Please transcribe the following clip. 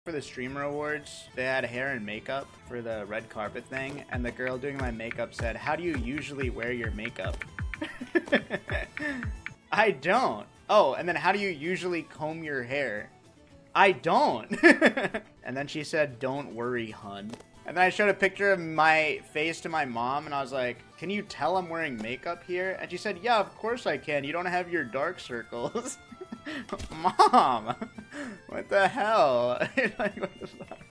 For the streamer awards, they had hair and makeup for the red carpet thing, and the girl doing my makeup said, "How do you usually wear your makeup?" I don't. Oh, and then how do you usually comb your hair? I don't. And then she said, "Don't worry, hun." And then I showed a picture of my face to my mom, and I was like, "Can you tell I'm wearing makeup here?" And she said, "Yeah, of course I can. You don't have your dark circles." Mom, what the hell? Like, what the fuck?